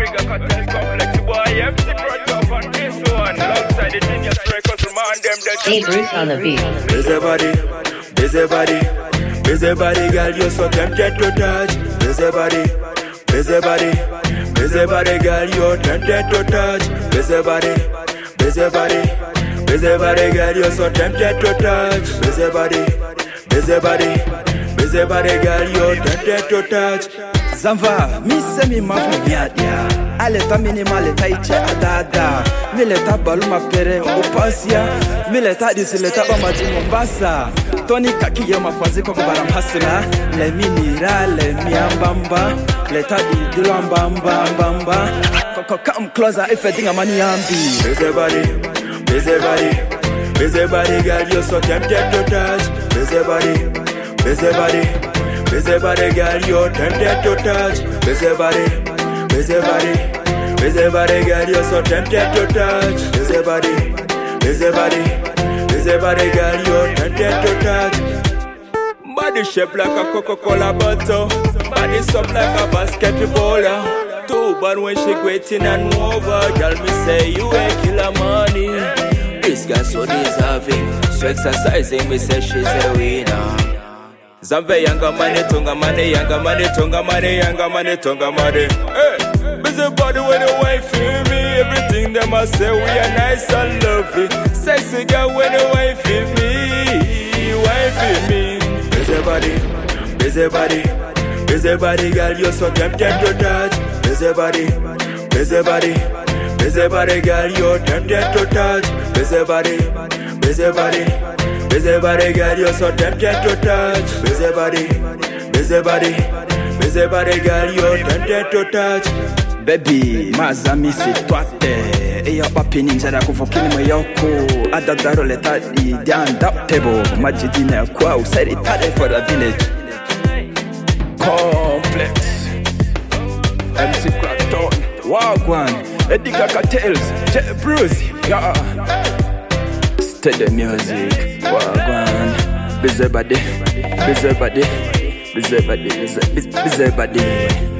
Bigger cartel complex, boy, empty brought up on this one. Alongside the genius records, remind them that Hey Bruce on the beat. Busy body, busy body, busy body, girl, you're so tempted to touch. Busy body, busy body, busy body, girl, you're tempted to touch. Busy body, busy body, busy body, girl, you're so tempted to touch. Busy body, busy body, busy body, girl, you're tempted to touch. Zanva, mi se mi ma fumiadia. Aleta minima leta iche adada. Mi leta balu ma pere upasia. Mi leta disi leta bama di Mombasa. Tony kaki ya mafazi kwa kubaram hasina. Le mi nira, le mi ambamba. Leta di dilo ambamba. Koko come closer if I think I'm money ambi. Busy body, busy body, busy body, girl, you're so tempted to touch. Busy body, busy body. Busy body, girl, you're tempted to touch. Busy body, busy body, busy body, girl, you're so tempted to touch. Busy body, busy body, busy body, girl, you're tempted to touch. Body shaped like a Coca-Cola bottle, body soft like a basketballer. Too bad when she waiting and over, girl, me say you ain't killer money. This girl so deserving, so exercising, me say she's a winner. Zambe yanga money, tonga money, yanga money, tonga money, yanga money, tonga money. Hey, busy body when you wait for me. Everything them I say we are nice and lovely. Sexy girl when you wait for me, wait for me. Busy body, busy body, busy body, girl, you're so tempted to touch. Busy body, busy body, busy body, girl, you're tempted to touch. Busy body, busy body. Busy body, girl, you're so tempted to touch. Busy body, busy body, busy body, girl, you're tempted to touch. Baby, mazami si twate. Eya papi ninja da kufokini moyoko. Adadaro leta di undoubtable. Majidine kwa usari tade for the village. Complex MC Crackton, Wagwan, Edika Cartels, J Bruce, yeah. Steady music, Wagwan. Busy body, busy body, busy body, busy body.